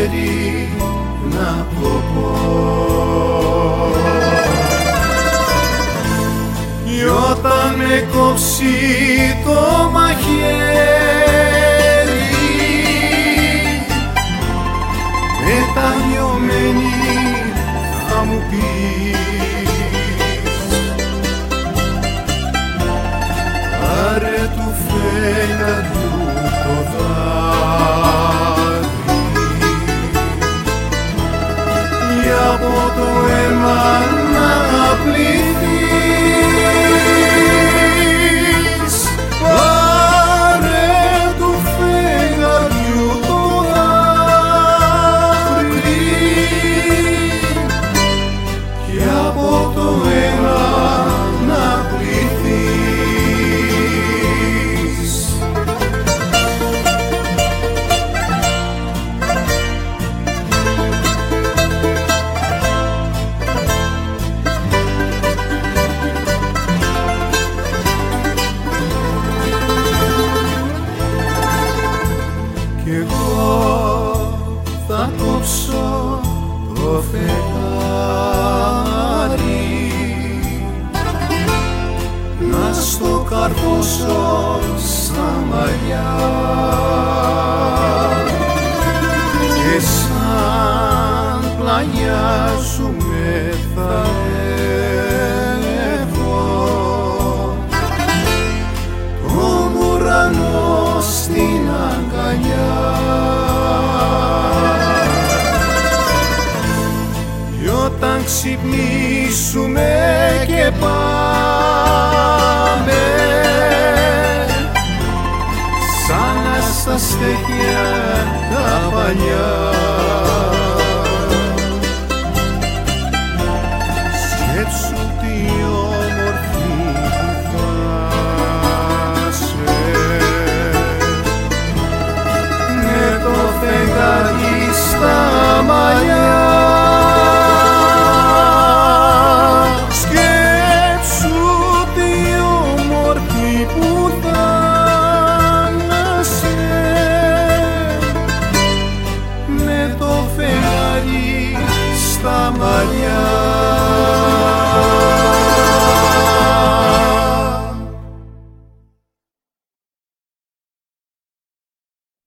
ξέρει να το πω. Κι όταν με κόψει το μαχαίρι, μετανιωμένη θα μου πεις, πάρε του φεγγαριού το δάκρυ, για από το αίμα να πληθείς. Πάρε του φεγγαριού το δάκρυ, για από το αίμα να πληθείς. Κι εγώ θα κόψω το φεγγάρι, να στο καρφώσω σαν μαλλιά και σαν πλαγιάζουμε θα έχω τον ουρανό στην αγκαλιά. Κι όταν ξυπνήσουμε και πάμε σαν στα στέκια τα παλιά,